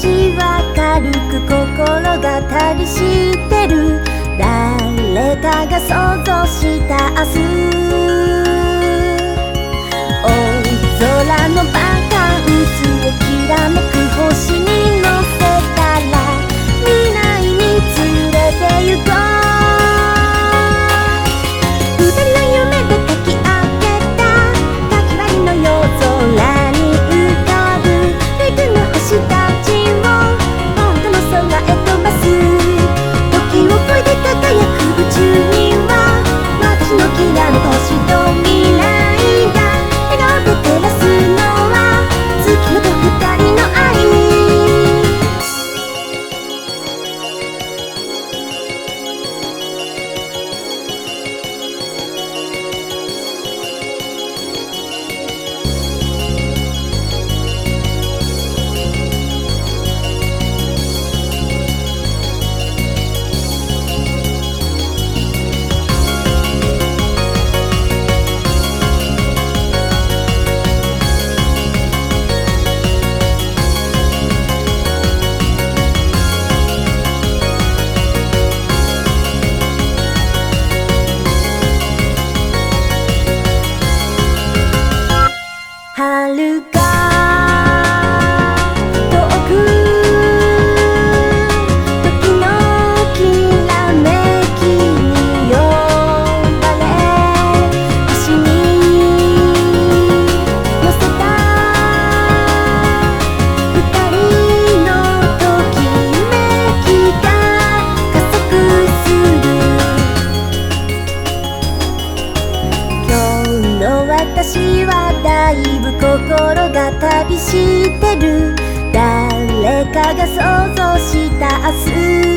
私は軽く心が旅してる。誰かが想像した明日、大空のバカンスをきらめく星に乗せたら未来に連れて行こう。二人の夢でかき上げたかき割りの夜空に浮かぶレグの星たちを本当の空へ飛ばす。時を超えて輝く宇宙には私のきらめく星と未来が笑顔で照らすのは月夜と二人の愛。遥か遠く時のきらめきに呼ばれ星に乗せた二人のときめきが加速する。今日の私はだいぶ心が旅してる。誰かが想像した明日